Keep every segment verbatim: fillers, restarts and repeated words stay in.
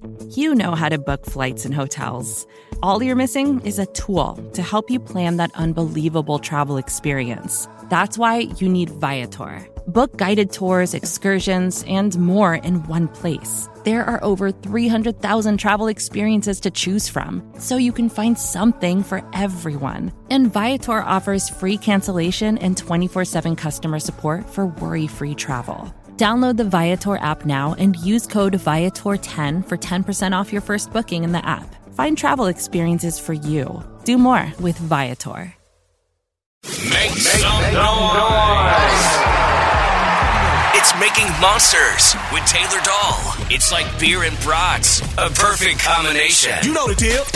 You know how to book flights and hotels. All you're missing is a tool to help you plan that unbelievable travel experience. That's why you need Viator. Book guided tours, excursions, and more in one place. There are over three hundred thousand travel experiences to choose from, so you can find something for everyone. And Viator offers free cancellation and twenty-four seven customer support for worry-free travel. Download the Viator app now and use code Viator ten for ten percent off your first booking in the app. Find travel experiences for you. Do more with Viator. Make some noise! It's Making Monsters with Taylor Dahl. It's like beer and brats, a perfect combination. You know the deal.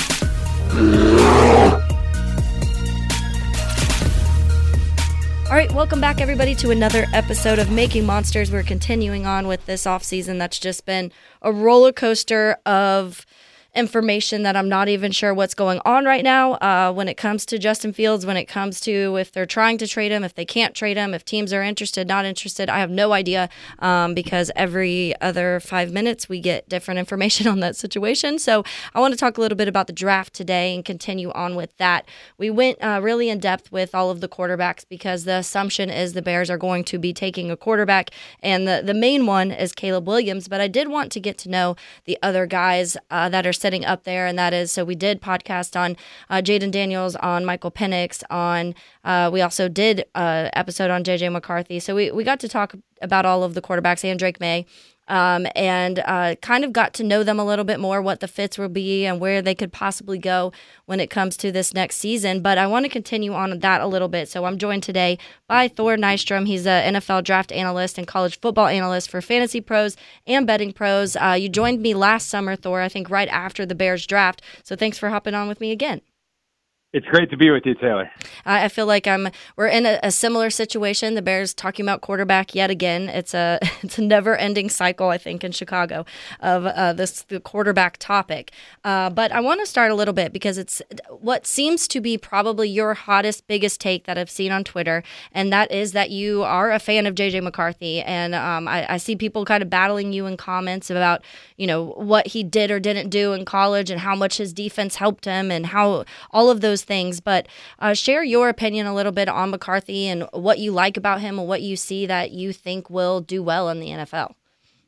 All right, welcome back, everybody, to another episode of Making Monsters. We're continuing on with this offseason that's just been a roller coaster of information that I'm not even sure what's going on right now uh, when it comes to Justin Fields, when it comes to if they're trying to trade him, if they can't trade him, if teams are interested, not interested. I have no idea um, because every other five minutes we get different information on that situation. So I want to talk a little bit about the draft today and continue on with that. We went uh, really in depth with all of the quarterbacks because the assumption is the Bears are going to be taking a quarterback, and the, the main one is Caleb Williams. But I did want to get to know the other guys uh, that are sitting up there, and that is, so we did podcast on uh, Jaden Daniels, on Michael Penix, on uh, we also did an episode on J J McCarthy. So we, we got to talk about all of the quarterbacks and Drake May. Um, and uh, kind of got to know them a little bit more, what the fits will be and where they could possibly go when it comes to this next season. But I want to continue on that a little bit. So I'm joined today by Thor Nystrom. He's an N F L draft analyst and college football analyst for Fantasy Pros and Betting Pros. Uh, you joined me last summer, Thor, I think right after the Bears draft. So thanks for hopping on with me again. It's great to be with you, Taylor. I feel like I'm. We're in a, a similar situation. The Bears talking about quarterback yet again. It's a it's a never-ending cycle, I think, in Chicago of uh, this the quarterback topic. Uh, but I want to start a little bit because it's what seems to be probably your hottest, biggest take that I've seen on Twitter, and that is that you are a fan of J J McCarthy, and um, I, I see people kind of battling you in comments about you know what he did or didn't do in college and how much his defense helped him and how all of those things, but uh, share your opinion a little bit on McCarthy and what you like about him and what you see that you think will do well in the N F L.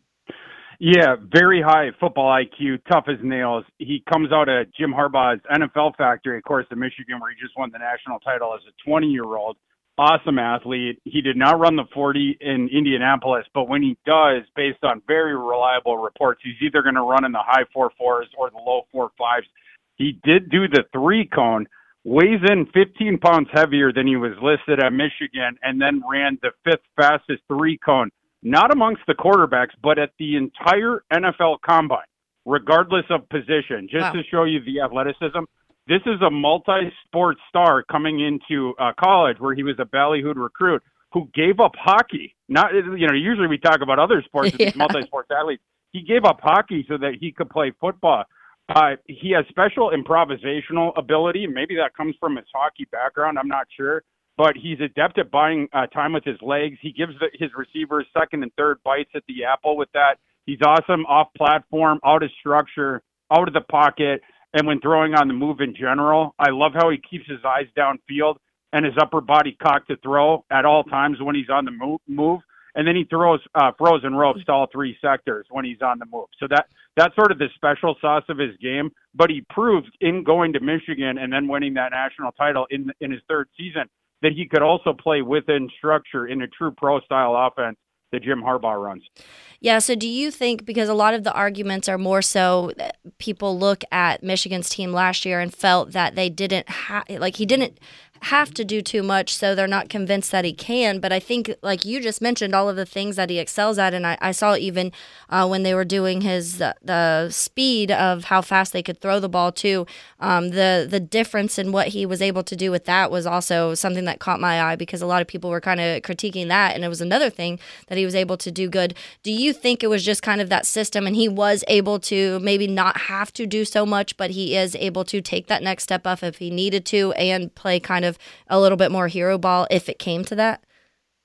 Yeah, very high football I Q, tough as nails. He comes out of Jim Harbaugh's N F L factory, of course, in Michigan, where he just won the national title as a twenty-year-old. Awesome athlete. He did not run the forty in Indianapolis, but when he does, based on very reliable reports, he's either going to run in the high four fours or the low four fives. He did do the three cone, weighs in fifteen pounds heavier than he was listed at Michigan, and then ran the fifth fastest three cone, not amongst the quarterbacks, but at the entire N F L combine, regardless of position, just wow. to show you the athleticism. This is a multi-sport star coming into uh, college where he was a ballyhooed recruit who gave up hockey. Not, you know, usually we talk about other sports, yeah. multi-sport athletes. He gave up hockey so that he could play football. Uh, he has special improvisational ability. Maybe that comes from his hockey background. I'm not sure. But he's adept at buying uh, time with his legs. He gives the, his receivers second and third bites at the apple with that. He's awesome off platform, out of structure, out of the pocket, and when throwing on the move in general. I love how he keeps his eyes downfield and his upper body cocked to throw at all times when he's on the move. move. And then he throws uh, frozen ropes to all three sectors when he's on the move. So that that's sort of the special sauce of his game. But he proved in going to Michigan and then winning that national title in in his third season that he could also play within structure in a true pro-style offense that Jim Harbaugh runs. Yeah, so do you think, because a lot of the arguments are more so that people look at Michigan's team last year and felt that they didn't have, like he didn't have to do too much, so they're not convinced that he can. But I think, like you just mentioned, all of the things that he excels at, and I, I saw even uh, when they were doing his uh, the speed of how fast they could throw the ball too. Um, the the difference in what he was able to do with that was also something that caught my eye, because a lot of people were kind of critiquing that, and it was another thing that he was able to do good. Do you think it was just kind of that system, and he was able to maybe not have to do so much, but he is able to take that next step up if he needed to and play kind of a little bit more hero ball if it came to that?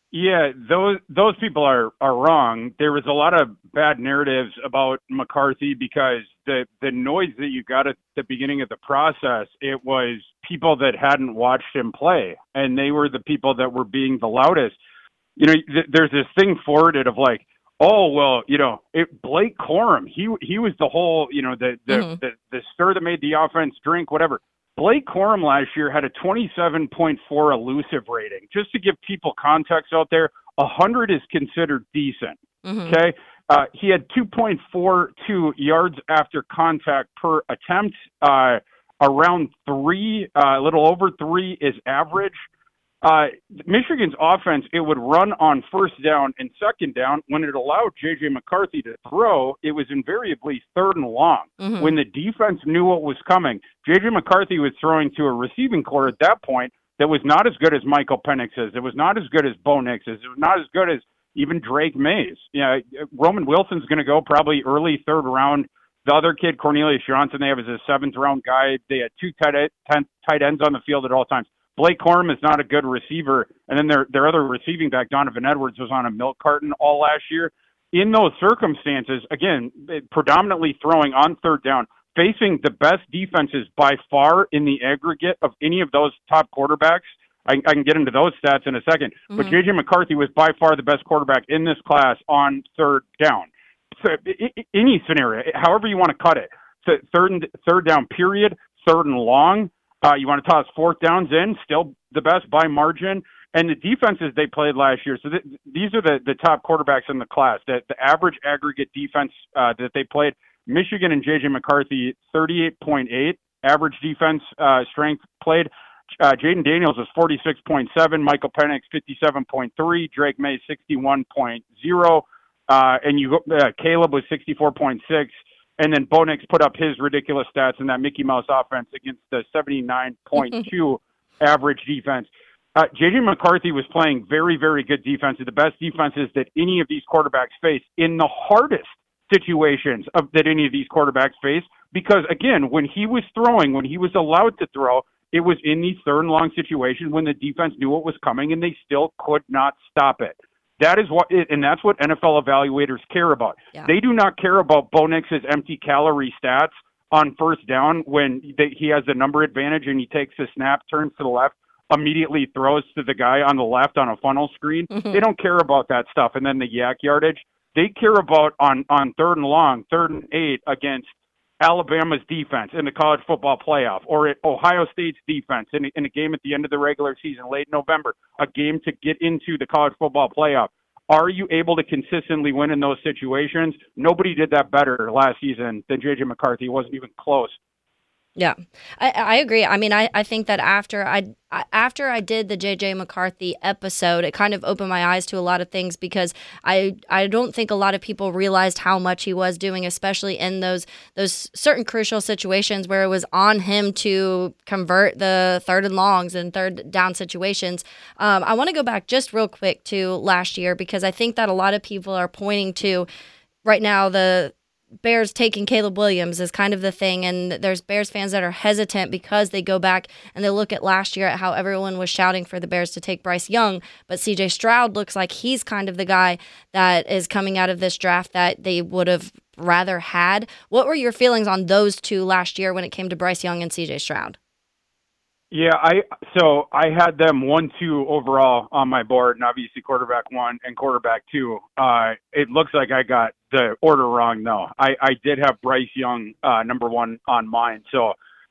Yeah, those those people are are wrong. There was a lot of bad narratives about McCarthy because the the noise that you got at the beginning of the process, it was people that hadn't watched him play, and they were the people that were being the loudest. You know, th- there's this thing forwarded of like, oh well, you know, it, Blake Corum, he he was the whole, you know, the the, mm-hmm. the the stir that made the offense drink, whatever. Blake Corum last year had a twenty-seven point four elusive rating. Just to give people context out there, one hundred is considered decent. Mm-hmm. Okay, uh, he had two point four two yards after contact per attempt. Uh, around three, uh, a little over three is average. Uh, Michigan's offense, it would run on first down and second down. When it allowed J J. McCarthy to throw, it was invariably third and long. Mm-hmm. When the defense knew what was coming, J J. McCarthy was throwing to a receiving core at that point that was not as good as Michael Penix's. It was not as good as Bo Nix's. It was not as good as even Drake Mays. You know, Roman Wilson's going to go probably early third round. The other kid, Cornelius Johnson, they have as a seventh round guy. They had two tight, ten, tight ends on the field at all times. Blake Corum is not a good receiver, and then their their other receiving back, Donovan Edwards, was on a milk carton all last year. In those circumstances, again, predominantly throwing on third down, facing the best defenses by far in the aggregate of any of those top quarterbacks. I, I can get into those stats in a second, mm-hmm. but J J. McCarthy was by far the best quarterback in this class on third down. So any scenario, however you want to cut it, so third and third down period, third and long. Uh, you want to toss fourth downs in, still the best by margin. And the defenses they played last year, so th- these are the, the top quarterbacks in the class. The, the average aggregate defense uh, that they played, Michigan and J J. McCarthy, thirty-eight point eight average defense uh, strength played. Uh, Jaden Daniels was forty-six point seven, Michael Penix fifty-seven point three, Drake May sixty-one point zero, uh, and you uh, Caleb was sixty-four point six. And then Bo Nix put up his ridiculous stats in that Mickey Mouse offense against the seventy-nine point two average defense. Uh, J J. McCarthy was playing very, very good defense, the best defenses that any of these quarterbacks face in the hardest situations of, that any of these quarterbacks face. Because, again, when he was throwing, when he was allowed to throw, it was in these third and long situations when the defense knew what was coming and they still could not stop it. That is what, it, and that's what N F L evaluators care about. Yeah. They do not care about Bo Nix's empty calorie stats on first down when they, he has the number advantage and he takes a snap, turns to the left, immediately throws to the guy on the left on a funnel screen. Mm-hmm. They don't care about that stuff. And then the yak yardage. They care about on, on third and long, third and eight against Alabama's defense in the college football playoff, or at Ohio State's defense in a, in a game at the end of the regular season, late November, a game to get into the college football playoff. Are you able to consistently win in those situations? Nobody did that better last season than J J. McCarthy. He wasn't even close. Yeah, I, I agree. I mean, I, I think that after I, I after I did the J J. McCarthy episode, it kind of opened my eyes to a lot of things because I I don't think a lot of people realized how much he was doing, especially in those those certain crucial situations where it was on him to convert the third and longs and third down situations. Um, I want to go back just real quick to last year because I think that a lot of people are pointing to right now the Bears taking Caleb Williams is kind of the thing, and there's Bears fans that are hesitant because they go back and they look at last year at how everyone was shouting for the Bears to take Bryce Young, but C J. Stroud looks like he's kind of the guy that is coming out of this draft that they would have rather had. What were your feelings on those two last year when it came to Bryce Young and C J. Stroud? Yeah, I so I had them one, two overall on my board, and obviously quarterback one and quarterback two. Uh, it looks like I got the order wrong, though. I, I did have Bryce Young uh, number one on mine. So,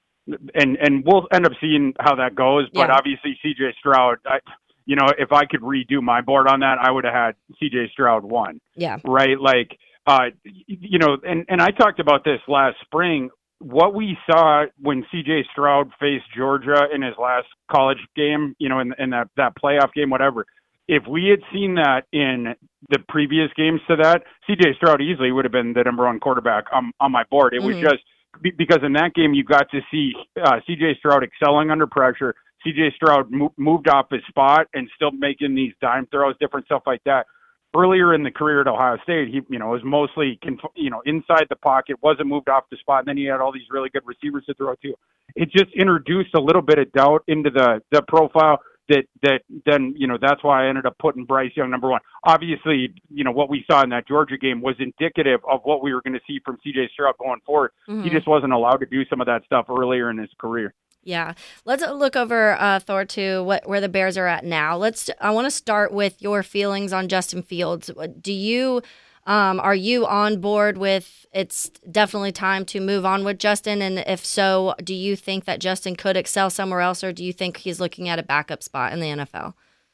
and and we'll end up seeing how that goes. But yeah. Obviously C J. Stroud, I, you know, if I could redo my board on that, I would have had C J. Stroud one. Yeah. Right. Like, uh, you know, and and I talked about this last spring. What we saw when C J. Stroud faced Georgia in his last college game, you know, in, in that, that playoff game, whatever, if we had seen that in the previous games to that, C J. Stroud easily would have been the number one quarterback on, on my board. It mm-hmm. was just because in that game you got to see uh, C J. Stroud excelling under pressure. C J. Stroud mo- moved off his spot and still making these dime throws, different stuff like that. Earlier in the career at Ohio State, he, you know, was mostly, conf- you know, inside the pocket, wasn't moved off the spot, and then he had all these really good receivers to throw to. It just introduced a little bit of doubt into the, the profile. that that then, you know, that's why I ended up putting Bryce Young number one. Obviously, you know, what we saw in that Georgia game was indicative of what we were going to see from C J Stroud going forward. Mm-hmm. He just wasn't allowed to do some of that stuff earlier in his career. Yeah. Let's look over, uh, Thor, to what, where the Bears are at now. Let's. I want to start with your feelings on Justin Fields. Do you, um, are you on board with it's definitely time to move on with Justin? And if so, do you think that Justin could excel somewhere else, or do you think he's looking at a backup spot in the N F L?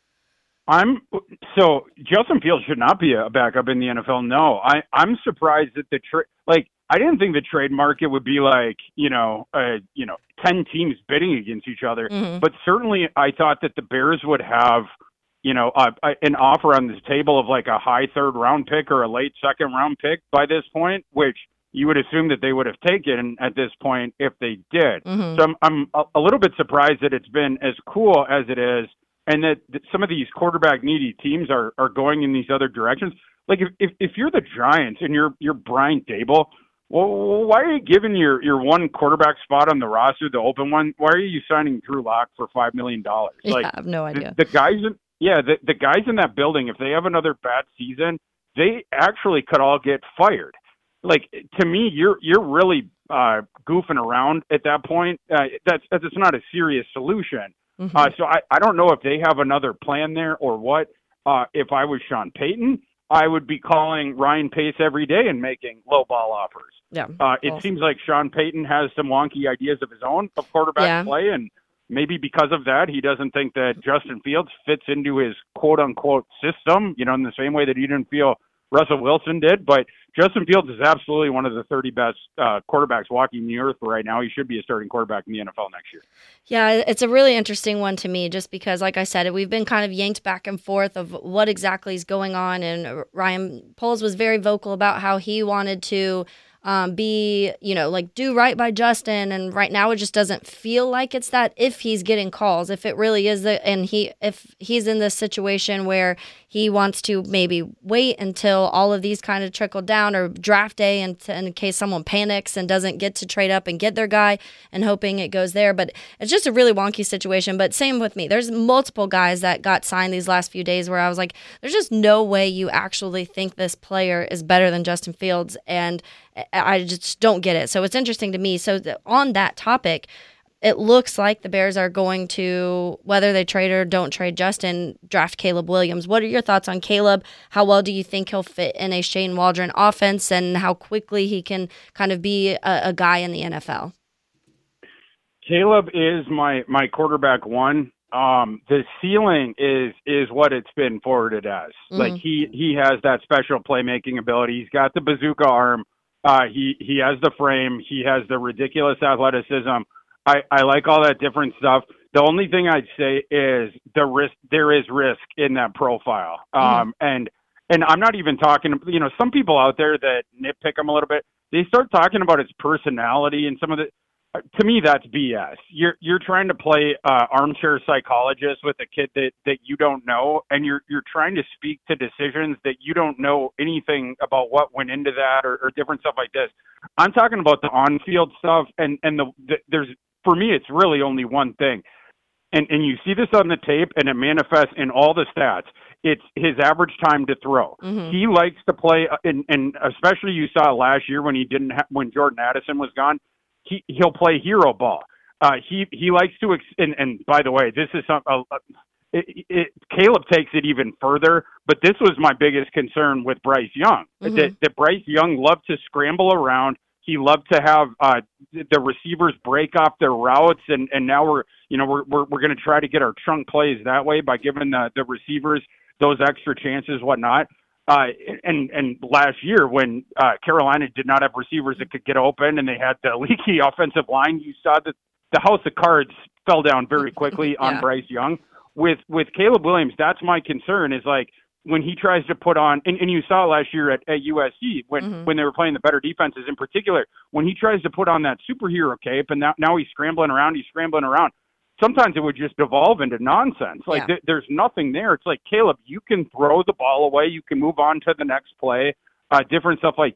I'm so Justin Fields should not be a backup in the N F L. No, I, I'm surprised that the trade, like, I didn't think the trade market would be like, you know, uh, you know, ten teams bidding against each other. Mm-hmm. But certainly I thought that the Bears would have, you know, uh, an offer on this table of like a high third round pick or a late second round pick by this point, which you would assume that they would have taken at this point if they did. Mm-hmm. So I'm, I'm a, a little bit surprised that it's been as cool as it is, and that, that some of these quarterback needy teams are, are going in these other directions. Like if, if, if you're the Giants and you're, you're Brian Daboll, well, why are you giving your, your one quarterback spot on the roster, the open one? Why are you signing Drew Lock for five million dollars? Like, yeah, I have no idea. The, the guys, in, yeah, the, the guys in that building, if they have another bad season, they actually could all get fired. Like, to me, you're you're really uh, goofing around at that point. Uh, that's that's not a serious solution. Mm-hmm. Uh, so I, I don't know if they have another plan there or what. Uh, if I was Sean Payton, I would be calling Ryan Pace every day and making low ball offers. Yeah. Uh, it well. seems like Sean Payton has some wonky ideas of his own of quarterback yeah. play, and maybe because of that, he doesn't think that Justin Fields fits into his quote-unquote system, you know, in the same way that he didn't feel Russell Wilson did. But Justin Fields is absolutely one of the thirty best uh, quarterbacks walking the earth right now. He should be a starting quarterback in the N F L next year. Yeah, it's a really interesting one to me just because, like I said, we've been kind of yanked back and forth of what exactly is going on. And Ryan Poles was very vocal about how he wanted to Um, be, you know, like do right by Justin. And right now it just doesn't feel like it's that if he's getting calls, if it really is the, and he, if he's in this situation where he wants to maybe wait until all of these kind of trickle down or draft day and in case someone panics and doesn't get to trade up and get their guy and hoping it goes there. But it's just a really wonky situation. But same with me. There's multiple guys that got signed these last few days where I was like, there's just no way you actually think this player is better than Justin Fields. And I just don't get it. So it's interesting to me. So the, on that topic, it looks like the Bears are going to, whether they trade or don't trade Justin, draft Caleb Williams. What are your thoughts on Caleb? How well do you think he'll fit in a Shane Waldron offense, and how quickly he can kind of be a, a guy in the N F L? Caleb is my, my quarterback one. Um, the ceiling is is what it's been forwarded as. Mm-hmm. Like he, he has that special playmaking ability. He's got the bazooka arm. Uh, he, he has the frame. He has the ridiculous athleticism. I, I like all that different stuff. The only thing I'd say is the risk. There is risk in that profile. Um, mm-hmm. and, and I'm not even talking, you know, some people out there that nitpick him a little bit, they start talking about his personality and some of the, uh, to me, that's B S. You're, you're trying to play, uh, armchair psychologist with a kid that, that you don't know. And you're, you're trying to speak to decisions that you don't know anything about what went into that or, or different stuff like this. I'm talking about the on-field stuff. And, and the, the there's, for me, it's really only one thing. And, and you see this on the tape and it manifests in all the stats. It's his average time to throw. Mm-hmm. He likes to play, and, and especially you saw last year when he didn't ha- when Jordan Addison was gone, he, he'll play hero ball. Uh, he, he likes to, ex- and, and by the way, this is some, uh, it, it, Caleb takes it even further, but this was my biggest concern with Bryce Young, mm-hmm. that, that Bryce Young loved to scramble around. He loved to have uh, the receivers break off their routes, and, and now we're you know we're we're, we're going to try to get our chunk plays that way by giving the, the receivers those extra chances, whatnot. Uh, and and last year when uh, Carolina did not have receivers that could get open, and they had the leaky offensive line, you saw that the house of cards fell down very quickly on yeah. Bryce Young. With with Caleb Williams, that's my concern. Is like, when he tries to put on, and, and you saw last year at, at U S C when, mm-hmm. when they were playing the better defenses in particular, when he tries to put on that superhero cape and now, now he's scrambling around, he's scrambling around. Sometimes it would just devolve into nonsense. Like yeah. th- there's nothing there. It's like, Caleb, you can throw the ball away. You can move on to the next play, uh, different stuff like that.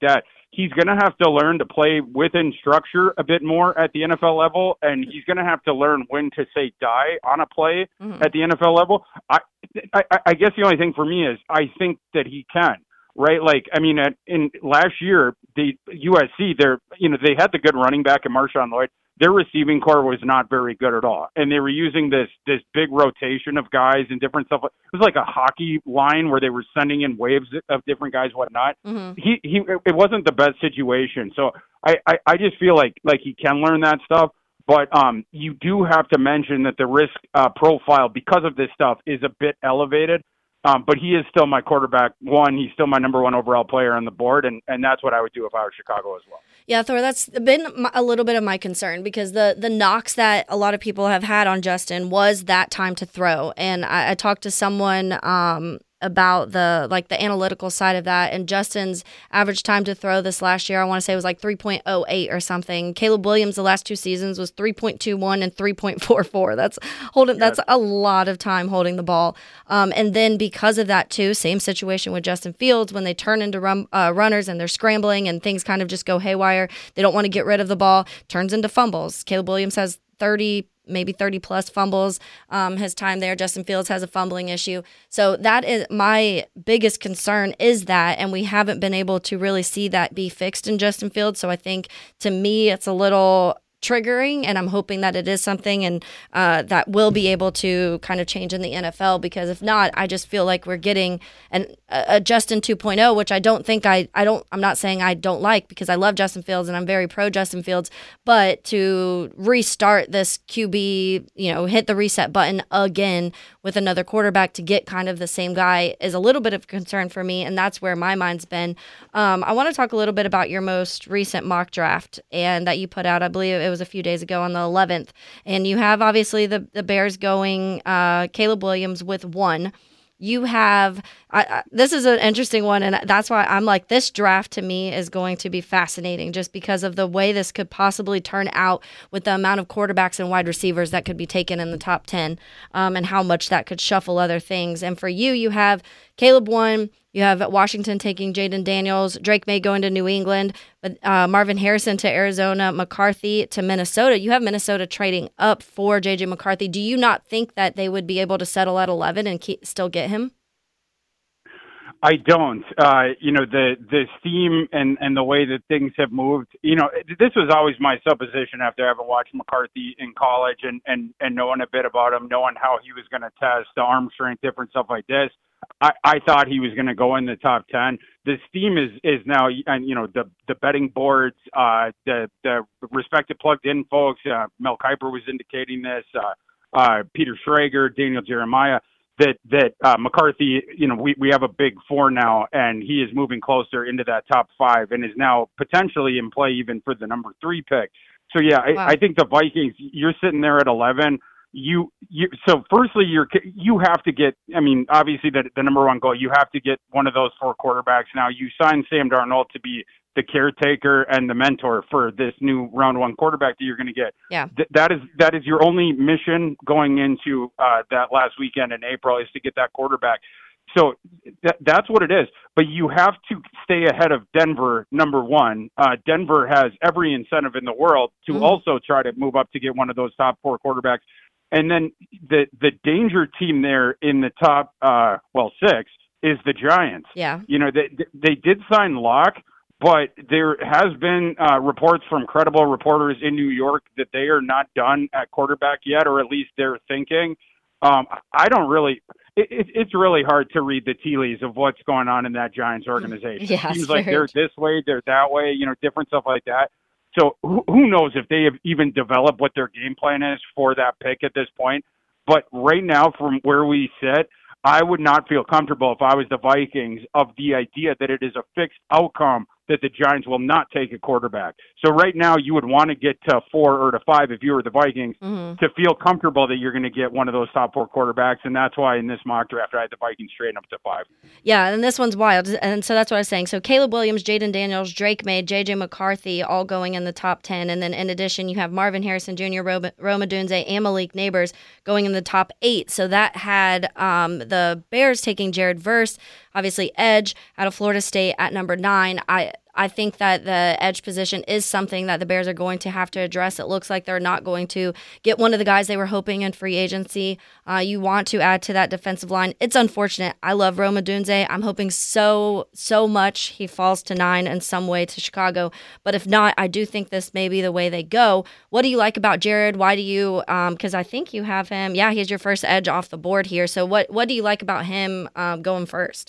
he's going to have to learn to play within structure a bit more at the N F L level, and he's going to have to learn when to say die on a play mm-hmm. at the N F L level. I, I, I guess the only thing for me is I think that he can. Right, like I mean, at, in last year, the U S C, they're you know they had the good running back in Marshawn Lloyd. Their receiving core was not very good at all, and they were using this this big rotation of guys and different stuff. It was like a hockey line where they were sending in waves of different guys, whatnot. Mm-hmm. He he, it wasn't the best situation. So I, I I just feel like like he can learn that stuff. But um, you do have to mention that the risk uh, profile because of this stuff is a bit elevated. Um, but he is still my quarterback one. He's still my number one overall player on the board, and, and that's what I would do if I were Chicago as well. Yeah, Thor, that's been a little bit of my concern because the, the knocks that a lot of people have had on Justin was that time to throw. And I, I talked to someone um, about the like the analytical side of that, and Justin's average time to throw this last year, I want to say it was like three point oh eight or something. Caleb Williams the last two seasons was three point two one and three point four four. That's holding that's a lot of time holding the ball. Um, and then because of that too, same situation with Justin Fields when they turn into run, uh, runners and they're scrambling and things kind of just go haywire. They don't want to get rid of the ball, turns into fumbles. Caleb Williams has thirty maybe thirty plus fumbles um, his time there. Justin Fields has a fumbling issue. So that is my biggest concern is that, and we haven't been able to really see that be fixed in Justin Fields. So I think to me, it's a little triggering, and I'm hoping that it is something and uh, that will be able to kind of change in the N F L, because if not, I just feel like we're getting an, a Justin two point oh, which I don't think I, I don't, I'm not saying I don't like, because I love Justin Fields and I'm very pro Justin Fields, but to restart this Q B, you know, hit the reset button again with another quarterback to get kind of the same guy is a little bit of a concern for me, and that's where my mind's been. Um, I want to talk a little bit about your most recent mock draft and that you put out, I believe it was a few days ago on the eleventh, and you have obviously the, the Bears going uh, Caleb Williams with one. You have, I, I, this is an interesting one, and that's why I'm like, this draft to me is going to be fascinating just because of the way this could possibly turn out with the amount of quarterbacks and wide receivers that could be taken in the top ten um, and how much that could shuffle other things. And for you, you have Caleb one, you have Washington taking Jaden Daniels, Drake May going to New England, but uh, Marvin Harrison to Arizona, McCarthy to Minnesota. You have Minnesota trading up for J J McCarthy. Do you not think that they would be able to settle at eleven and keep, still get him? I don't. Uh, you know, the the steam and, and the way that things have moved, you know, this was always my supposition after having watched McCarthy in college and, and, and knowing a bit about him, knowing how he was going to test the arm strength, different stuff like this. I, I thought he was going to go in the top ten. The steam is, is now, and you know, the the betting boards, uh, the the respected plugged in folks. Uh, Mel Kiper was indicating this. Uh, uh, Peter Schrager, Daniel Jeremiah. That that uh, McCarthy, you know, we, we have a big four now, and he is moving closer into that top five, and is now potentially in play even for the number three pick. So yeah, wow. I, I think the Vikings. You're sitting there at eleven. You, you so firstly, you're you have to get. I mean, obviously, the the number one goal. You have to get one of those four quarterbacks. Now, you signed Sam Darnold to be the caretaker and the mentor for this new round one quarterback that you're going to get. Yeah, Th- that is that is your only mission going into uh, that last weekend in April is to get that quarterback. So th- that's what it is. But you have to stay ahead of Denver, number one. Uh, Denver has every incentive in the world to mm-hmm. also try to move up to get one of those top four quarterbacks. And then the the danger team there in the top, uh, well, six is the Giants. Yeah. You know, they they did sign Locke, but there has been uh, reports from credible reporters in New York that they are not done at quarterback yet, or at least they're thinking. Um, I don't really it, it, – it's really hard to read the tea leaves of what's going on in that Giants organization. Yeah, it seems like they're this way, they're that way, you know, different stuff like that. So who, who knows if they have even developed what their game plan is for that pick at this point. But right now, from where we sit, I would not feel comfortable if I was the Vikings of the idea that it is a fixed outcome that the Giants will not take a quarterback. So right now you would want to get to four or to five if you were the Vikings mm-hmm. to feel comfortable that you're going to get one of those top four quarterbacks. And that's why in this mock draft, I had the Vikings trading up to five. Yeah, and this one's wild. And so that's what I was saying. So Caleb Williams, Jaden Daniels, Drake May, J J McCarthy all going in the top ten. And then in addition, you have Marvin Harrison Junior, Rome Odunze, and Malik Neighbors going in the top eight. So that had um, the Bears taking Jared Verse, obviously edge out of Florida State at number nine. I I think that the edge position is something that the Bears are going to have to address. It looks like they're not going to get one of the guys they were hoping in free agency. Uh, you want to add to that defensive line. It's unfortunate. I love Rome Odunze. I'm hoping so, so much he falls to nine in some way to Chicago. But if not, I do think this may be the way they go. What do you like about Jared? Why do you, because um, I think you have him, yeah, he's your first edge off the board here. So what, what do you like about him um, going first?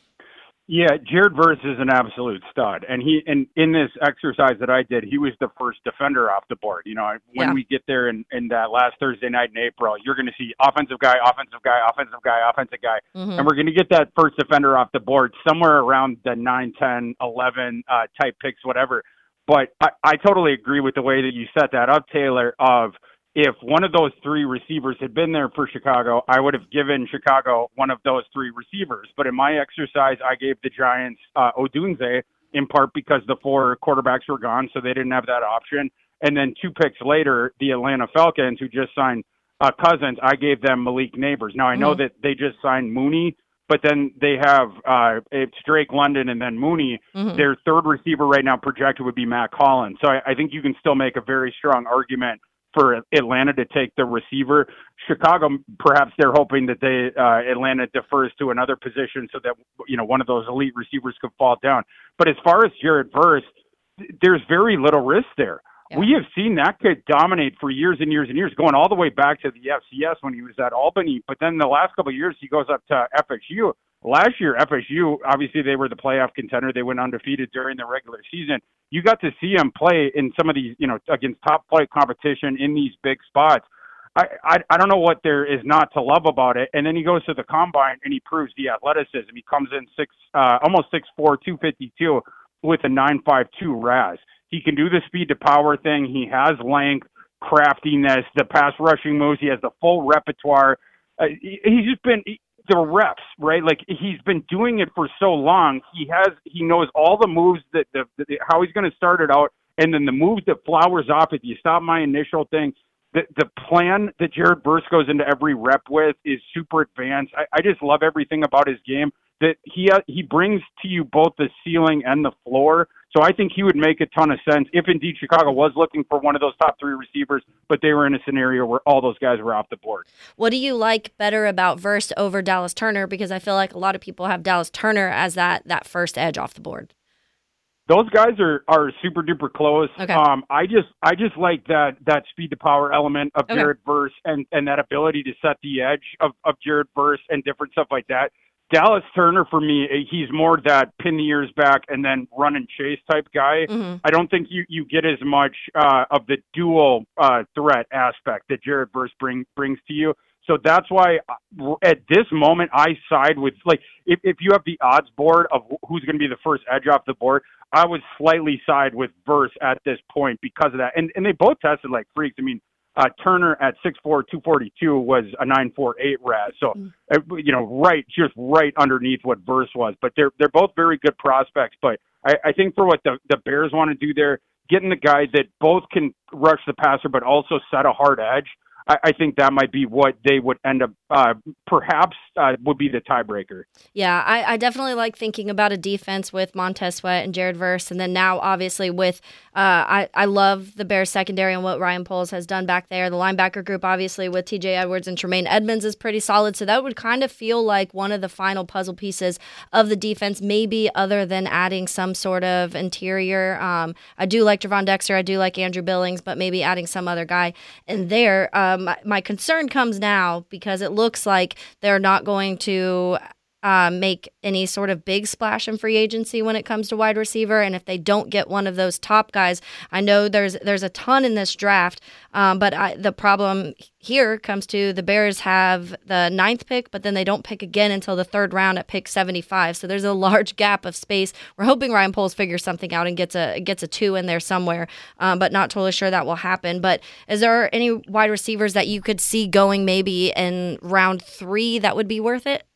Yeah, Jared Verse is an absolute stud, and he and in this exercise that I did, he was the first defender off the board. You know, when yeah. we get there in, in that last Thursday night in April, you're going to see offensive guy, offensive guy, offensive guy, offensive guy, mm-hmm. and we're going to get that first defender off the board somewhere around the nine, ten, eleven uh, type picks, whatever. But I, I totally agree with the way that you set that up, Taylor, of if one of those three receivers had been there for Chicago, I would have given Chicago one of those three receivers. But in my exercise, I gave the Giants uh, Odunze, in part because the four quarterbacks were gone, so they didn't have that option. And then two picks later, the Atlanta Falcons, who just signed uh, Cousins, I gave them Malik Neighbors. Now, I know mm-hmm. that they just signed Mooney, but then they have uh, it's Drake London and then Mooney. Mm-hmm. Their third receiver right now projected would be Matt Collins. So I, I think you can still make a very strong argument for Atlanta to take the receiver. Chicago, perhaps they're hoping that they uh, Atlanta defers to another position so that, you know, one of those elite receivers could fall down. But as far as Jared Verse, there's very little risk there. Yeah. We have seen that kid dominate for years and years and years, going all the way back to the F C S when he was at Albany. But then the last couple of years, he goes up to F S U. Last year, F S U, obviously they were the playoff contender. They went undefeated during the regular season. You got to see him play in some of these, you know, against top flight competition in these big spots. I, I I don't know what there is not to love about it. And then he goes to the combine and he proves the athleticism. He comes in six, uh, almost six four, two fifty-two with a nine five two R A S. He can do the speed to power thing. He has length, craftiness, the pass rushing moves. He has the full repertoire. Uh, he, he's just been. He, the reps, right? Like he's been doing it for so long. He has, he knows all the moves that the, the how he's going to start it out, and then the moves that flowers off. If you stop my initial thing, the the plan that Jared Verse goes into every rep with is super advanced. I, I just love everything about his game. That he uh, he brings to you both the ceiling and the floor. So I think he would make a ton of sense if indeed Chicago was looking for one of those top three receivers, but they were in a scenario where all those guys were off the board. What do you like better about Verse over Dallas Turner? Because I feel like a lot of people have Dallas Turner as that that first edge off the board. Those guys are, are super duper close. Okay. Um, I just I just like that that speed to power element of okay. Jared Verse and, and that ability to set the edge of, of Jared Verse and different stuff like that. Dallas Turner, for me, he's more that pin the ears back and then run and chase type guy. Mm-hmm. I don't think you, you get as much uh, of the dual uh, threat aspect that Jared Verse bring, brings to you. So that's why at this moment I side with, like, if, if you have the odds board of who's going to be the first edge off the board, I would slightly side with Verse at this point because of that. And and they both tested like freaks. I mean, Uh, Turner at six four, two forty-two was a nine four eight R A S. So, uh, you know, right, just right underneath what Verse was. But they're they're both very good prospects. But I, I think for what the, the Bears want to do there, getting the guy that both can rush the passer but also set a hard edge, I, I think that might be what they would end up, uh, perhaps uh, would be the tiebreaker. Yeah, I, I definitely like thinking about a defense with Montez Sweat and Jared Verse. And then now, obviously, with uh, I, I love the Bears secondary and what Ryan Poles has done back there. The linebacker group, obviously, with T J Edwards and Tremaine Edmonds is pretty solid. So that would kind of feel like one of the final puzzle pieces of the defense, maybe other than adding some sort of interior. Um, I do like Javon Dexter. I do like Andrew Billings, but maybe adding some other guy in there. Um, my, my concern comes now because it looks like they're not going to uh, make any sort of big splash in free agency when it comes to wide receiver. And if they don't get one of those top guys, I know there's there's a ton in this draft, um, but I, the problem here comes to the Bears have the ninth pick, but then they don't pick again until the third round at pick seventy-five. So there's a large gap of space. We're hoping Ryan Poles figures something out and gets a gets a two in there somewhere, um, but not totally sure that will happen. But is there any wide receivers that you could see going maybe in round three that would be worth it?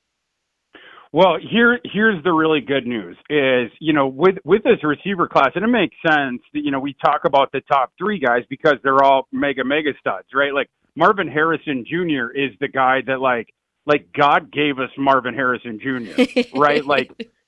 Well, here here's the really good news is, you know, with, with this receiver class, and it makes sense that, you know, we talk about the top three guys because they're all mega, mega studs, right? Like Marvin Harrison Junior is the guy that like, like God gave us Marvin Harrison Junior, right? Like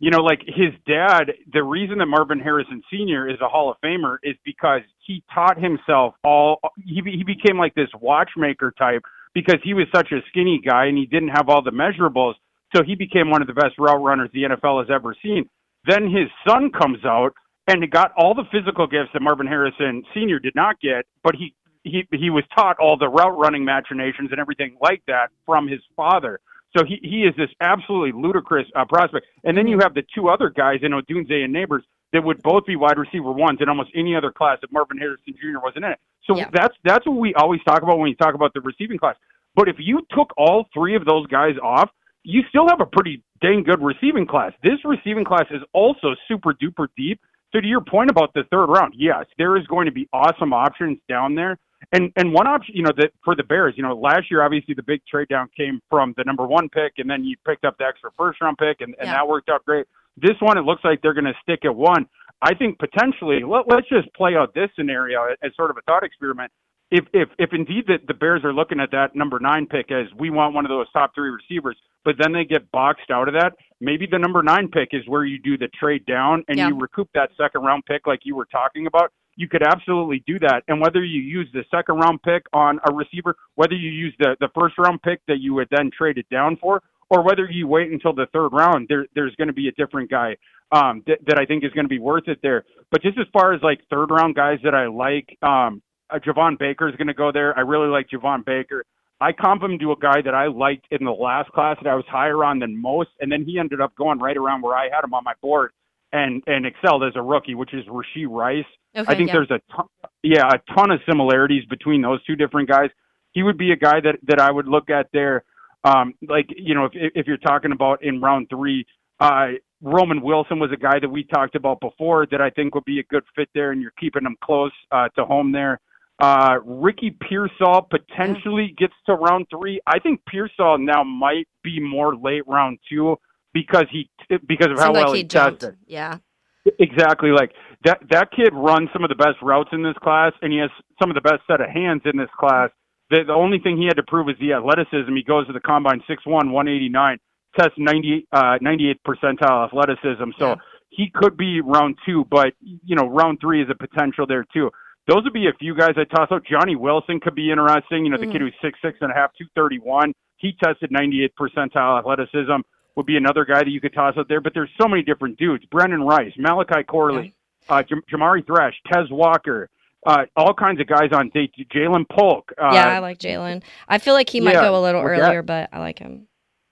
You know, like his dad, the reason that Marvin Harrison Senior is a Hall of Famer is because he taught himself all, he, he became like this watchmaker type because he was such a skinny guy and he didn't have all the measurables. So he became one of the best route runners the N F L has ever seen. Then his son comes out and got all the physical gifts that Marvin Harrison Senior did not get, but he, he, he was taught all the route running machinations and everything like that from his father. So he, he is this absolutely ludicrous uh, prospect. And then you have the two other guys in Odunze and Neighbors that would both be wide receiver ones in almost any other class if Marvin Harrison Junior wasn't in it. So yeah. that's that's what we always talk about when you talk about the receiving class. But if you took all three of those guys off, you still have a pretty dang good receiving class. This receiving class is also super duper deep. So to your point about the third round, yes, there is going to be awesome options down there. And and one option, you know, that for the Bears, you know, last year, obviously the big trade down came from the number one pick, and then you picked up the extra first round pick, and, and yeah. that worked out great. This one, it looks like they're going to stick at one. I think potentially, let, let's just play out this scenario as sort of a thought experiment. If if if indeed the, the Bears are looking at that number nine pick as we want one of those top three receivers, but then they get boxed out of that, maybe the number nine pick is where you do the trade down and yeah. you recoup that second round pick like you were talking about. You could absolutely do that. And whether you use the second round pick on a receiver, whether you use the, the first round pick that you would then trade it down for, or whether you wait until the third round, there, there's going to be a different guy um, that, that I think is going to be worth it there. But just as far as like third round guys that I like, um, uh, Javon Baker is going to go there. I really like Javon Baker. I comp him to a guy that I liked in the last class that I was higher on than most, and then he ended up going right around where I had him on my board and, and excelled as a rookie, which is Rashee Rice. Okay, I think yeah. there's a ton, yeah, a ton of similarities between those two different guys. He would be a guy that, that I would look at there. Um, like, you know, if, if you're talking about in round three, uh, Roman Wilson was a guy that we talked about before that I think would be a good fit there, and you're keeping him close uh, to home there. Uh, Ricky Pearsall potentially gets to round three. I think Pearsall now might be more late round two because he because of Seemed how like well he, he tested. Yeah. Exactly. Like that, that kid runs some of the best routes in this class, and he has some of the best set of hands in this class. The, the only thing he had to prove is the athleticism. He goes to the combine six one, one eighty-nine, tests ninety, uh, ninety-eighth percentile athleticism. So yeah. he could be round two, but, you know, round three is a potential there too. Those would be a few guys I toss out. Johnny Wilson could be interesting. You know, the mm. kid who's six, six and a half, two thirty-one. He tested ninety-eighth percentile athleticism. Would be another guy that you could toss out there, but there's so many different dudes. Brendan Rice, Malachi Corley, yeah. uh, Jam- Jamari Thrash, Tez Walker, uh, all kinds of guys on date. Jalen Polk. Uh, yeah, I like Jalen. I feel like he might yeah, go a little earlier, that. but I like him.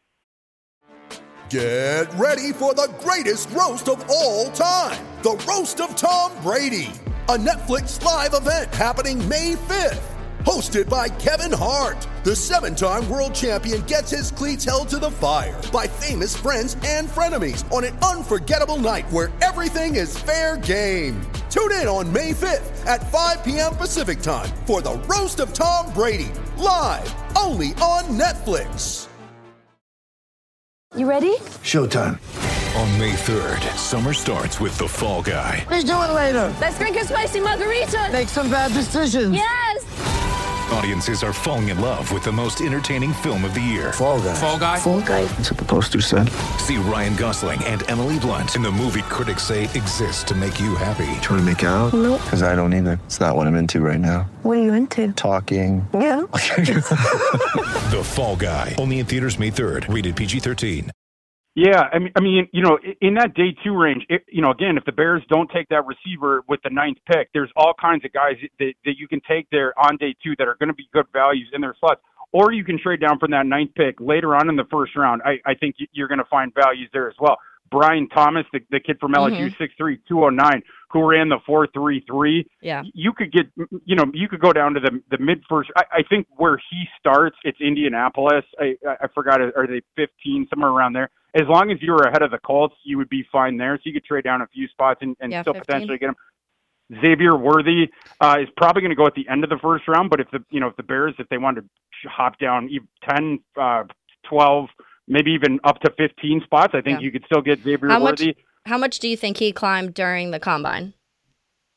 Get ready for the greatest roast of all time, the Roast of Tom Brady, a Netflix live event happening May fifth. Hosted by Kevin Hart, the seven-time world champion gets his cleats held to the fire by famous friends and frenemies on an unforgettable night where everything is fair game. Tune in on May fifth at five p.m. Pacific time for the Roast of Tom Brady, live only on Netflix. You ready? Showtime. On May third, summer starts with The Fall Guy. Let's do it later. Let's drink a spicy margarita. Make some bad decisions. Yes. Audiences are falling in love with the most entertaining film of the year. Fall Guy. Fall Guy. Fall Guy. That's what the poster said. See Ryan Gosling and Emily Blunt in the movie critics say exists to make you happy. Trying to make it out? Nope. Because I don't either. It's not what I'm into right now. What are you into? Talking. Yeah. The Fall Guy. Only in theaters May third. Rated P G thirteen. Yeah, I mean, I mean, you know, in that day two range, it, you know, again, if the Bears don't take that receiver with the ninth pick, there's all kinds of guys that, that you can take there on day two that are going to be good values in their slots. Or you can trade down from that ninth pick later on in the first round. I, I think you're going to find values there as well. Brian Thomas, the, the kid from L S U, mm-hmm. six three, two oh nine, who ran the four three three. Yeah. You could get, you know, you could go down to the the mid first. I, I think where he starts, it's Indianapolis. I, I forgot, are they fifteen, somewhere around there? As long as you were ahead of the Colts, you would be fine there. So you could trade down a few spots and, and yeah, still fifteen. Potentially get him. Xavier Worthy uh, is probably going to go at the end of the first round, but if the, you know, if the Bears, if they wanted to hop down ten, uh, twelve, maybe even up to fifteen spots, I think yeah. you could still get Xavier how Worthy. Much, how much do you think he climbed during the combine?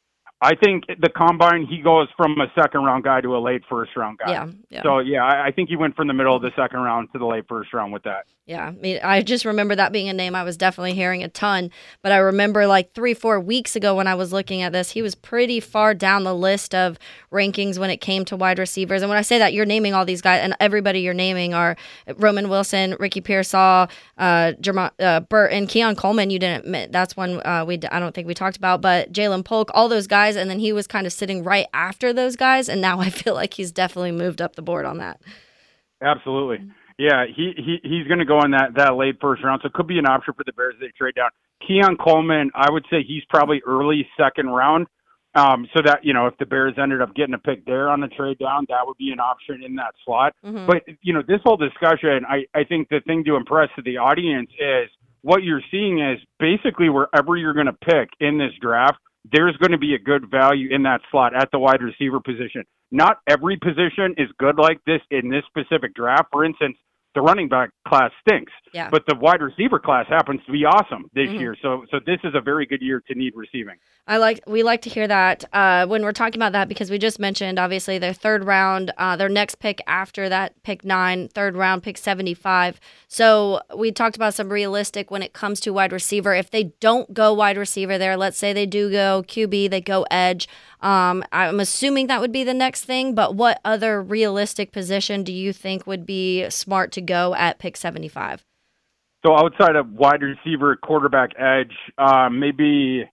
I think the combine, he goes from a second round guy to a late first round guy. Yeah. yeah. So yeah, I, I think he went from the middle of the second round to the late first round with that. Yeah, I mean, I just remember that being a name I was definitely hearing a ton. But I remember like three, four weeks ago when I was looking at this, he was pretty far down the list of rankings when it came to wide receivers. And when I say that, you're naming all these guys, and everybody you're naming are Roman Wilson, Ricky Pearsall, uh, Jermont, uh, Burt, and Keon Coleman. You didn't admit that's one uh, we I don't think we talked about, but Jalen Polk, all those guys, and then he was kind of sitting right after those guys, and now I feel like he's definitely moved up the board on that. Absolutely. Yeah, he, he he's going to go in that, that late first round, so it could be an option for the Bears if they trade down. Keon Coleman, I would say he's probably early second round, um, so that, you know, if the Bears ended up getting a pick there on the trade down, that would be an option in that slot. Mm-hmm. But, you know, this whole discussion, I, I think the thing to impress to the audience is what you're seeing is basically wherever you're going to pick in this draft, there's going to be a good value in that slot at the wide receiver position. Not every position is good like this in this specific draft. For instance, the running back class stinks, yeah. but the wide receiver class happens to be awesome this mm-hmm. year. So, so this is a very good year to need receiving. I like we like to hear that uh, when we're talking about that, because we just mentioned obviously their third round, uh, their next pick after that, pick nine, third round, pick seventy-five. So we talked about some realistic when it comes to wide receiver. If they don't go wide receiver there, let's say they do go Q B, they go edge. Um, I'm assuming that would be the next thing. But what other realistic position do you think would be smart to go at pick seventy-five? So outside of wide receiver, quarterback, edge, uh, maybe.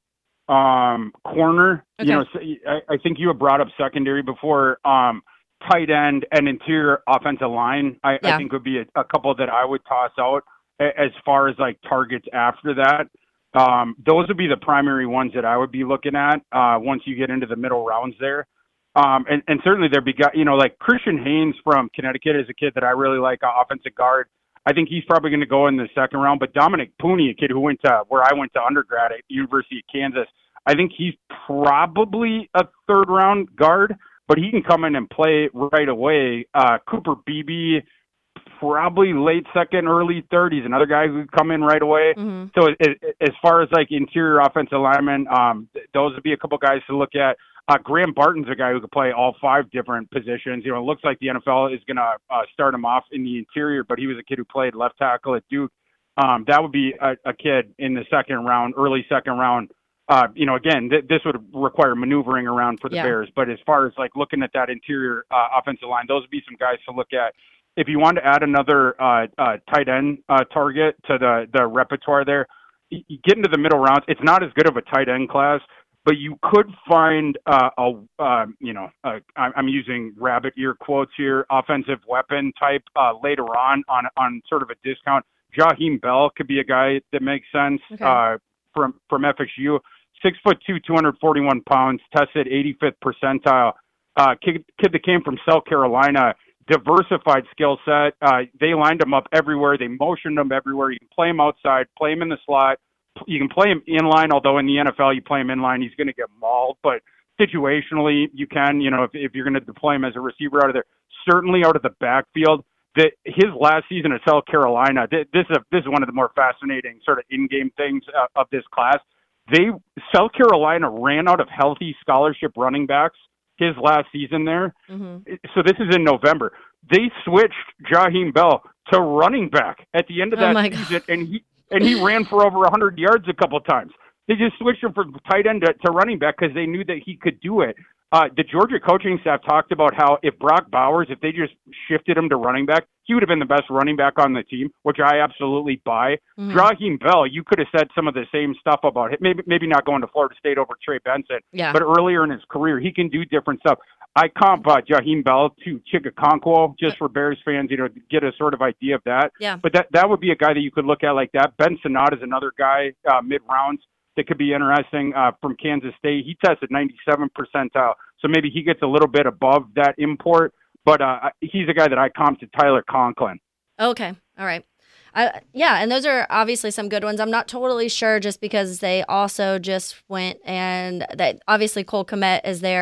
Um, corner, okay. you know, I, I think you have brought up secondary before. Um, tight end and interior offensive line, I, yeah. I think would be a, a couple that I would toss out as far as like targets after that. Um, those would be the primary ones that I would be looking at uh, once you get into the middle rounds there. Um, and, and certainly there'd be, you know, like Christian Haynes from Connecticut is a kid that I really like, uh, offensive guard. I think he's probably going to go in the second round. But Dominic Pooney, a kid who went to where I went to undergrad at University of Kansas, I think he's probably a third round guard, but he can come in and play right away. Uh, Cooper Beebe, probably late second, early third. He's another guy who could come in right away. Mm-hmm. So it, it, as far as like interior offensive linemen, um, those would be a couple guys to look at. Uh, Graham Barton's a guy who could play all five different positions. You know, it looks like the N F L is going to uh, start him off in the interior, but he was a kid who played left tackle at Duke. Um, that would be a, a kid in the second round, early second round. Uh, you know, again, th- this would require maneuvering around for the yeah. Bears. But as far as like looking at that interior uh, offensive line, those would be some guys to look at. If you want to add another uh, uh, tight end uh, target to the, the repertoire there, you get into the middle rounds. It's not as good of a tight end class, but you could find uh, a, uh, you know, uh, I'm using rabbit ear quotes here, offensive weapon type uh, later on, on on sort of a discount. Jaheim Bell could be a guy that makes sense okay. uh, from from F X U. Six foot two, two hundred forty-one pounds, tested eighty-fifth percentile. Uh, kid, kid that came from South Carolina, diversified skill set. Uh, they lined him up everywhere. They motioned him everywhere. You can play him outside, play him in the slot. You can play him in line, although in the N F L you play him in line, he's going to get mauled. But situationally, you can, you know, if, if you're going to deploy him as a receiver out of there, certainly out of the backfield. That his last season at South Carolina, this is a, this is one of the more fascinating sort of in-game things uh, of this class. They South Carolina ran out of healthy scholarship running backs his last season there. Mm-hmm. So this is in November. They switched Jaheim Bell to running back at the end of that oh season, and he and he ran for over one hundred yards a couple of times. They just switched him from tight end to, to running back because they knew that he could do it. Uh, the Georgia coaching staff talked about how if Brock Bowers, if they just shifted him to running back, he would have been the best running back on the team, which I absolutely buy. Mm-hmm. Jaheim Bell, you could have said some of the same stuff about him. Maybe maybe not going to Florida State over Trey Benson, yeah. but earlier in his career, he can do different stuff. I comp uh, Jaheim Bell to Chikakonkwo just for Bears fans, you know, get a sort of idea of that. Yeah. But that, that would be a guy that you could look at like that. Ben Sinnott is another guy uh, mid-rounds that could be interesting uh, from Kansas State. He tested ninety-seven percentile, so maybe he gets a little bit above that import, but uh, he's a guy that I comp to Tyler Conklin. Okay, all right. Uh, yeah, and those are obviously some good ones. I'm not totally sure just because they also just went and that obviously Cole Kmet is there.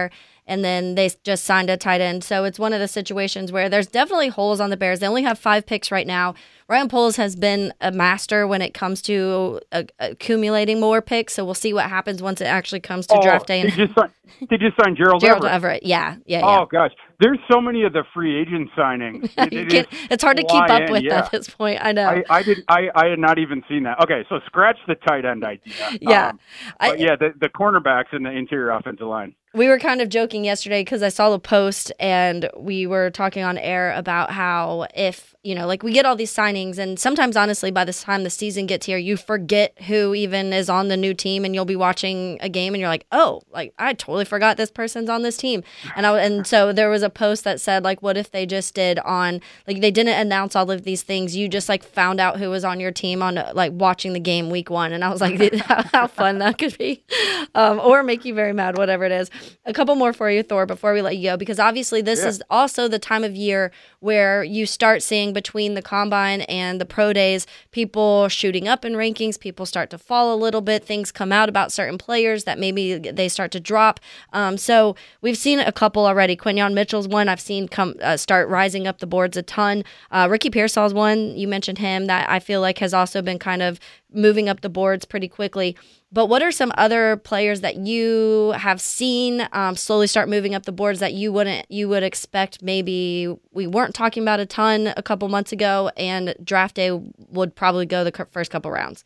and then they just signed a tight end. So it's one of the situations where there's definitely holes on the Bears. They only have five picks right now. Ryan Poles has been a master when it comes to uh, accumulating more picks, so we'll see what happens once it actually comes to oh, draft day. They just, signed, they just signed Gerald, Gerald Everett. Everett. Yeah, yeah, Oh, yeah. gosh. There's so many of the free agent signings. It, You it can't- is it's hard to keep fly up in, with yeah. at this point. I know. I, I did. I, I had not even seen that. Okay, so scratch the tight end idea. Yeah. Um, I- but yeah, the, the cornerbacks and the interior offensive line. We were kind of joking yesterday because I saw the post and we were talking on air about how if, you know, like we get all these signings and sometimes honestly by the time the season gets here, you forget who even is on the new team and you'll be watching a game and you're like, oh, like I totally forgot this person's on this team. And I, and so there was a post that said like, what if they just did on, like they didn't announce all of these things. You just like found out who was on your team on like watching the game week one. And I was like, how, how fun that could be. Um, or make you very mad, whatever it is. A couple more for you, Thor, before we let you go, because obviously this Yeah. is also the time of year where you start seeing between the combine and the pro days, people shooting up in rankings, people start to fall a little bit, things come out about certain players that maybe they start to drop. Um, so we've seen a couple already. Quinyon Mitchell's one I've seen come uh, start rising up the boards a ton. Uh, Ricky Pearsall's one, you mentioned him, that I feel like has also been kind of moving up the boards pretty quickly. But what are some other players that you have seen um, slowly start moving up the boards that you wouldn't you would expect maybe we weren't talking about a ton a couple months ago, and draft day would probably go the first couple rounds?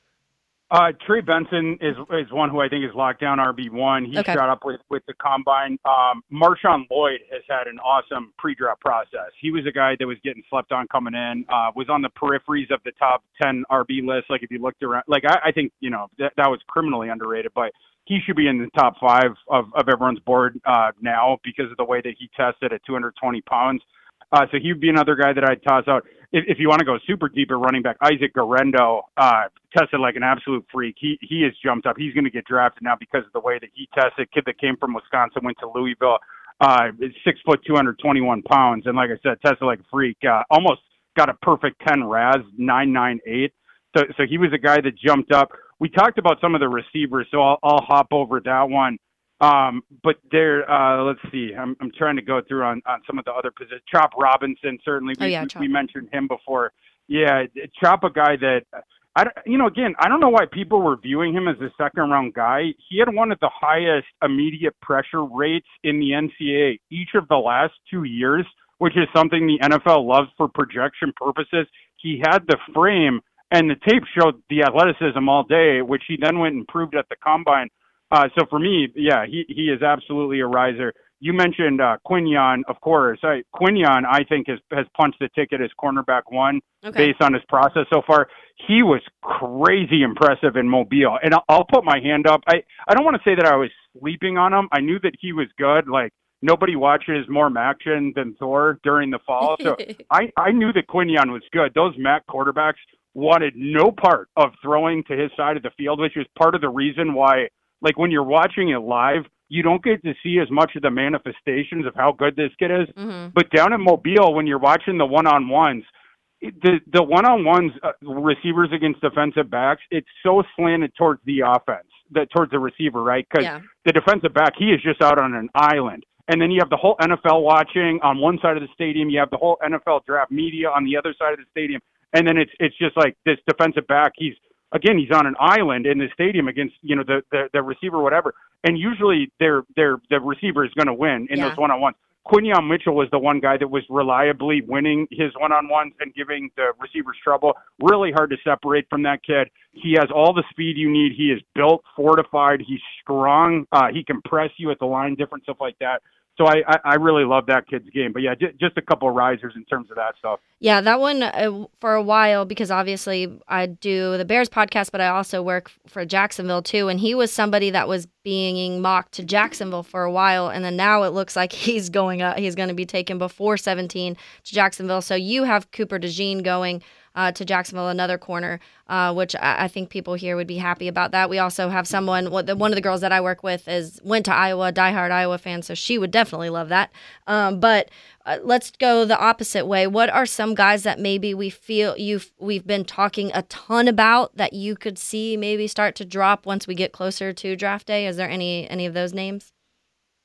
Uh, Trey Benson is is one who I think is locked down R B one. He Okay. shot up with, with the combine. Um, Marshawn Lloyd has had an awesome pre-draft process. He was a guy that was getting slept on coming in, uh, was on the peripheries of the top ten R B list. Like if you looked around, like I, I think, you know, that, that was criminally underrated, but he should be in the top five of, of everyone's board uh, now because of the way that he tested at two hundred twenty pounds. Uh, so he'd be another guy that I'd toss out. If, if you want to go super deep at running back, Isaac Garendo uh, tested like an absolute freak. He he has jumped up. He's going to get drafted now because of the way that he tested. Kid that came from Wisconsin, went to Louisville, uh, six foot, two hundred twenty-one pounds, and like I said, tested like a freak. Uh, almost got a perfect ten R A S, nine nine eight. So so he was a guy that jumped up. We talked about some of the receivers, so I'll I'll hop over that one. Um, but there, uh, let's see. I'm I'm trying to go through on, on some of the other positions. Chop Robinson, certainly. We, Oh, yeah, we, Chop. we mentioned him before. Yeah, Chop, a guy that I don't- you know. Again, I don't know why people were viewing him as a second round guy. He had one of the highest immediate pressure rates in the N C double A each of the last two years, which is something the N F L loves for projection purposes. He had the frame, and the tape showed the athleticism all day, which he then went and proved at the combine. Uh, so for me, yeah, he, he is absolutely a riser. You mentioned uh, Quinyon, of course. I, Quinyon, I think, has, has punched the ticket as cornerback one Okay. based on his process so far. He was crazy impressive in Mobile. And I'll, I'll put my hand up. I, I don't want to say that I was sleeping on him. I knew that he was good. Like, nobody watches more action than Thor during the fall. So I, I knew that Quinyon was good. Those M A C quarterbacks wanted no part of throwing to his side of the field, which is part of the reason why, like when you're watching it live, you don't get to see as much of the manifestations of how good this kid is. Mm-hmm. But down in Mobile, when you're watching the one-on-ones, it- the the one-on-ones, uh, receivers against defensive backs, it's so slanted towards the offense, that towards the receiver, right? Because Yeah. the defensive back, he is just out on an island. And then you have the whole N F L watching on one side of the stadium. You have the whole N F L draft media on the other side of the stadium. And then it's it's just like this defensive back, he's Again, he's on an island in the stadium against, you know, the, the, the receiver, whatever. And usually their their the receiver is going to win in Yeah. those one-on-ones. Quinyon Mitchell was the one guy that was reliably winning his one-on-ones and giving the receivers trouble. Really hard to separate from that kid. He has all the speed you need. He is built, fortified. He's strong. Uh, he can press you at the line, different stuff like that. So I, I, I really love that kid's game. But, yeah, j- just a couple of risers in terms of that stuff. Yeah, that one uh, for a while, because obviously I do the Bears podcast, but I also work for Jacksonville too. And he was somebody that was being mocked to Jacksonville for a while. And then now it looks like he's going up. He's going to be taken before seventeen to Jacksonville. So you have Cooper DeJean going uh, to Jacksonville, another corner, uh, which I, I think people here would be happy about that. We also have someone, one of the girls that I work with is went to Iowa, diehard Iowa fan, so she would definitely love that. Um, but uh, let's go the opposite way. What are some guys that maybe we feel you've we've been talking a ton about that you could see maybe start to drop once we get closer to draft day? Is there any any of those names?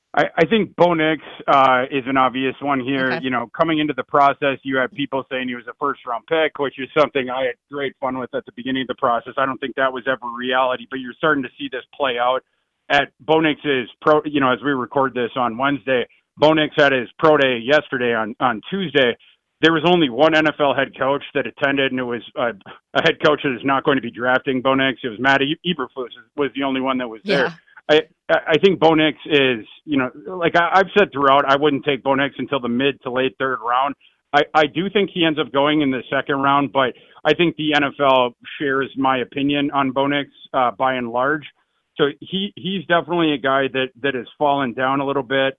I, I think Bo Nix uh, is an obvious one here. Okay. You know, coming into the process, you had people saying he was a first-round pick, which is something I had great fun with at the beginning of the process. I don't think that was ever reality, but you're starting to see this play out. At Bo Nix's pro, you know, as we record this on Wednesday, Bo Nix had his pro day yesterday on, on Tuesday. There was only one N F L head coach that attended, and it was uh, a head coach that is not going to be drafting Bo Nix. It was Matt Eberflus was the only one that was there. Yeah. I, I think Bo Nix is, you know, like I, I've said throughout, I wouldn't take Bo Nix until the mid to late third round. I, I do think he ends up going in the second round, but I think the N F L shares my opinion on Bo Nix uh, by and large. So he, he's definitely a guy that, that has fallen down a little bit.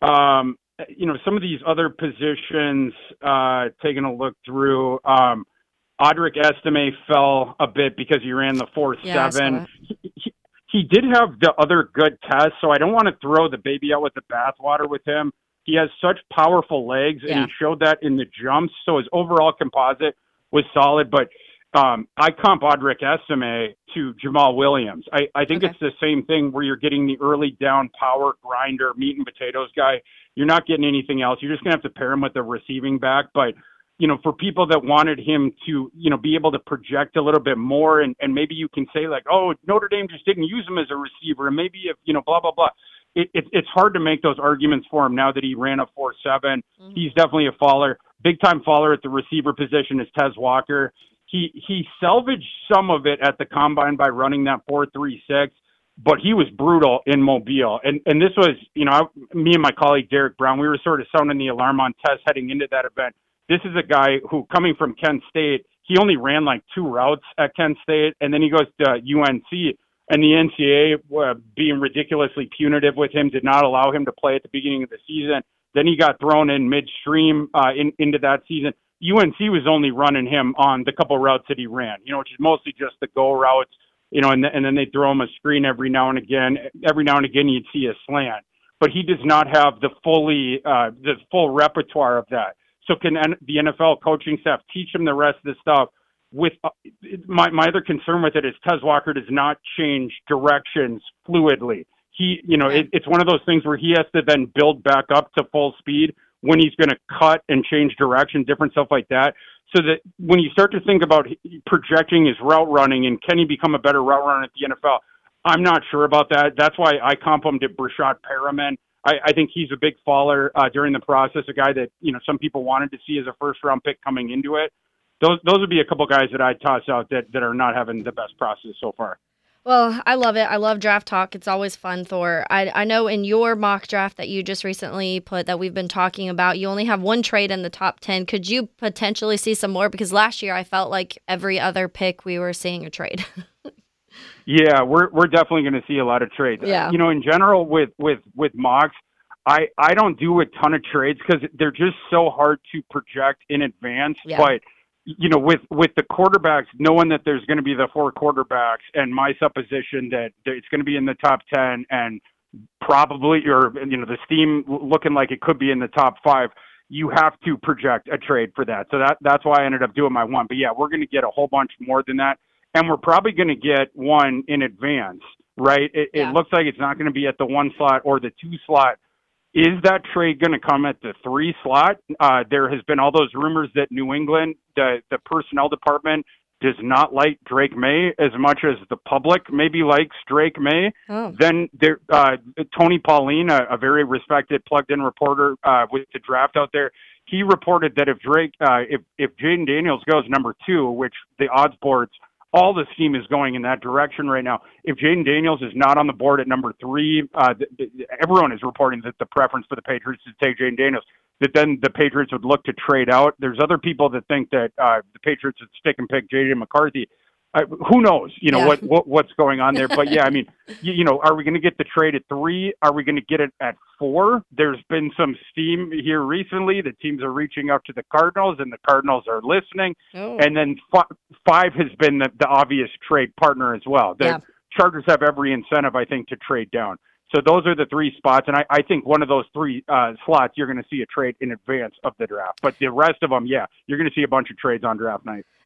Um, you know, some of these other positions, uh, taking a look through, um, Audric Estime fell a bit because he ran the four seven. Yeah, he, he, he did have the other good tests, so I don't want to throw the baby out with the bathwater with him. He has such powerful legs, and yeah. he showed that in the jumps, so his overall composite was solid, but Um, I comp Audric Estime to Jamal Williams. I, I think okay. it's the same thing where you're getting the early down power grinder, meat and potatoes guy. You're not getting anything else. You're just going to have to pair him with a receiving back. But, you know, for people that wanted him to, you know, be able to project a little bit more, and, and maybe you can say like, oh, Notre Dame just didn't use him as a receiver, and maybe if, you know, blah, blah, blah. It, it, it's hard to make those arguments for him now that he ran a four seven. Mm-hmm. He's definitely a faller. Big-time faller at the receiver position is Tez Walker. He he salvaged some of it at the combine by running that four three six, but he was brutal in Mobile. And and this was, you know, I, me and my colleague Derek Brown, we were sort of sounding the alarm on Tez heading into that event. This is a guy who, coming from Kent State, he only ran like two routes at Kent State, and then he goes to U N C, and the N C A A, uh, being ridiculously punitive with him, did not allow him to play at the beginning of the season. Then he got thrown in midstream uh, in, into that season. U N C was only running him on the couple routes that he ran, you know, which is mostly just the go routes, you know, and, and then they throw him a screen every now and again. Every now and again, you'd see a slant, but he does not have the fully, uh, the full repertoire of that. So can the N F L coaching staff teach him the rest of the stuff? With uh, my, my other concern with it is Tez Walker does not change directions fluidly. He, you know, it, it's one of those things where he has to then build back up to full speed when he's going to cut and change direction, different stuff like that. So that when you start to think about projecting his route running and can he become a better route runner at the N F L, I'm not sure about that. That's why I comp him to Brashad Perriman. I, I think he's a big faller uh, during the process, a guy that, you know, some people wanted to see as a first-round pick coming into it. Those those would be a couple guys that I'd toss out that, that are not having the best process so far. Well, I love it. I love draft talk. It's always fun, Thor. I, I know in your mock draft that you just recently put that we've been talking about, you only have one trade in the top ten. Could you potentially see some more? Because last year I felt like every other pick we were seeing a trade. Yeah, we're we're definitely going to see a lot of trades. Yeah. You know, in general with, with, with mocks, I, I don't do a ton of trades because they're just so hard to project in advance. Yeah. But you know, with, with the quarterbacks, knowing that there's going to be the four quarterbacks and my supposition that it's going to be in the top ten and probably, or, you know, the steam looking like it could be in the top five, you have to project a trade for that. So that that's why I ended up doing my one. But yeah, we're going to get a whole bunch more than that. And we're probably going to get one in advance, right? It, yeah. it looks like it's not going to be at the one slot or the two slot. Is that trade going to come at the three slot? Uh, there has been all those rumors that New England, the, the personnel department, does not like Drake May as much as the public maybe likes Drake May. Oh. Then there, uh, Tony Pauline, a, a very respected plugged-in reporter uh, with the draft out there, he reported that if Drake, uh, if if Jaden Daniels goes number two, which the odds boards, all the steam is going in that direction right now. If Jaden Daniels is not on the board at number three, uh, th- th- everyone is reporting that the preference for the Patriots is to take Jaden Daniels, that then the Patriots would look to trade out. There's other people that think that uh, the Patriots would stick and pick J J McCarthy. Uh, who knows, you know, yeah. what, what what's going on there. But, yeah, I mean, you, you know, are we going to get the trade at three? Are we going to get it at four? There's been some steam here recently. The teams are reaching out to the Cardinals, and the Cardinals are listening. Oh. And then f- five has been the, the obvious trade partner as well. The yeah. Chargers have every incentive, I think, to trade down. So those are the three spots, and I, I think one of those three uh, slots, you're going to see a trade in advance of the draft. But the rest of them, yeah, you're going to see a bunch of trades on draft night.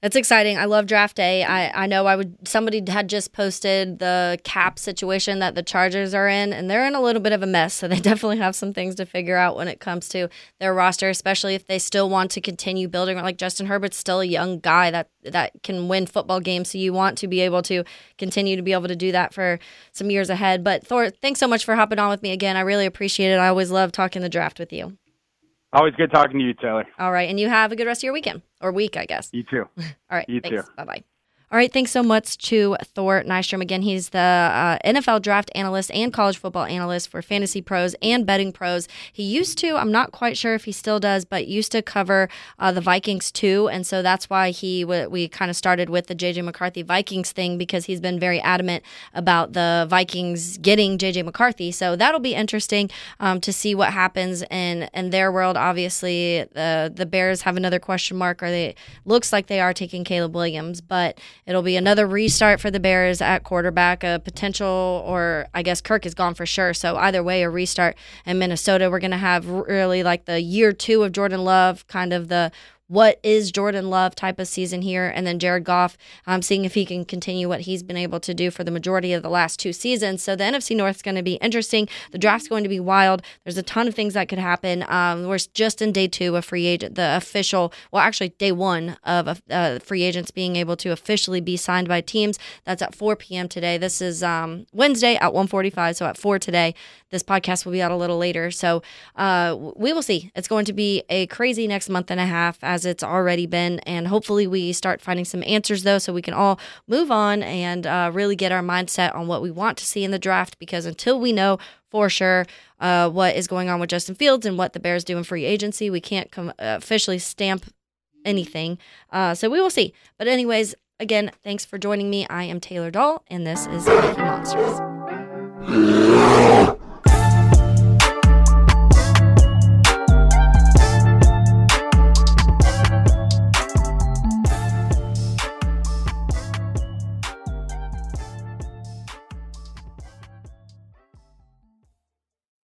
It's exciting. I love draft day. I, I know I would. Somebody had just posted the cap situation that the Chargers are in, and they're in a little bit of a mess. So they definitely have some things to figure out when it comes to their roster, especially if they still want to continue building. Like Justin Herbert's still a young guy that that can win football games. So you want to be able to continue to be able to do that for some years ahead. But Thor, thanks so much for hopping on with me again. I really appreciate it. I always love talking the draft with you. Always good talking to you, Taylor. All right. And you have a good rest of your weekend or week, I guess. You too. All right. You thanks. too. Bye-bye. All right, thanks so much to Thor Nystrom. Again, he's the uh, N F L draft analyst and college football analyst for Fantasy Pros and Betting Pros. He used to, I'm not quite sure if he still does, but used to cover uh, the Vikings too, and so that's why he w- we kind of started with the J J McCarthy Vikings thing, because he's been very adamant about the Vikings getting J J McCarthy. So that'll be interesting um, to see what happens in, in their world. Obviously, the the Bears have another question mark. Are they? Looks like they are taking Caleb Williams, but it'll be another restart for the Bears at quarterback, a potential, or I guess Kirk is gone for sure. So either way, a restart in Minnesota. We're going to have really like the year two of Jordan Love, kind of the what is Jordan Love type of season here. And then Jared Goff, um, seeing if he can continue what he's been able to do for the majority of the last two seasons. So the N F C North is going to be interesting. The draft's going to be wild. There's a ton of things that could happen. Um, we're just in day two of free agent, the official, well, actually day one of uh, free agents being able to officially be signed by teams. That's at four p.m. today. This is um, Wednesday at one forty-five. So at four today, this podcast will be out a little later. So uh, we will see. It's going to be a crazy next month and a half, as it's already been, and hopefully we start finding some answers though, so we can all move on and uh, really get our mindset on what we want to see in the draft, because until we know for sure uh, what is going on with Justin Fields and what the Bears do in free agency, we can't com- uh, officially stamp anything. Uh, so we will see. But anyways, again, thanks for joining me. I am Taylor Dahl, and this is Making Monsters.